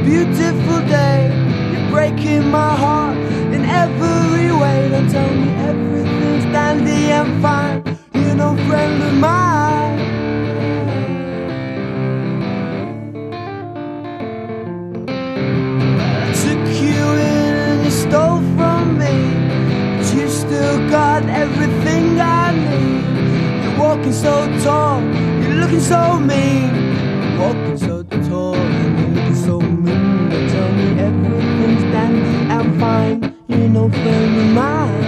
beautiful day. You're breaking my heart in every way. Don't tell me everything's dandy and fine. You're no friend of mine. I took you in and you stole from me, but you still got everything I need. You're walking so tall, you're looking so mean. You're walking so tall and you're looking so mean. Don't tell me everything's dandy and fine. You're no friend of mine.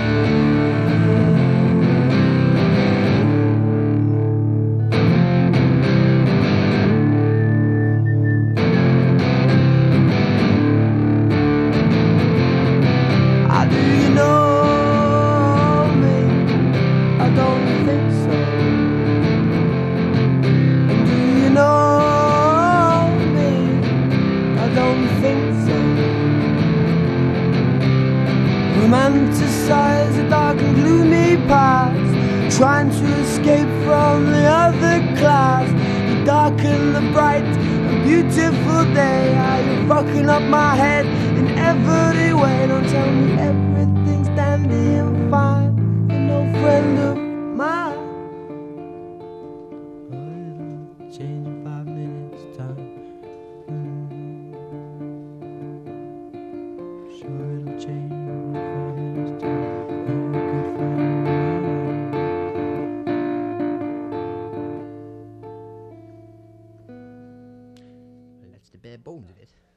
Do you know me? I don't think so. And do you know me? I don't think so. Romanticize a dark and gloomy past, trying to escape from the other class. The dark and the bright and beautiful day. How you're fucking up my head in every way. Don't tell me everything's dandy and fine. You're no friend of mine. Oh, it'll change in 5 minutes time. Sure it'll change in 5 minutes time. You're a good friend of mine. Well, that's the bare bones of it.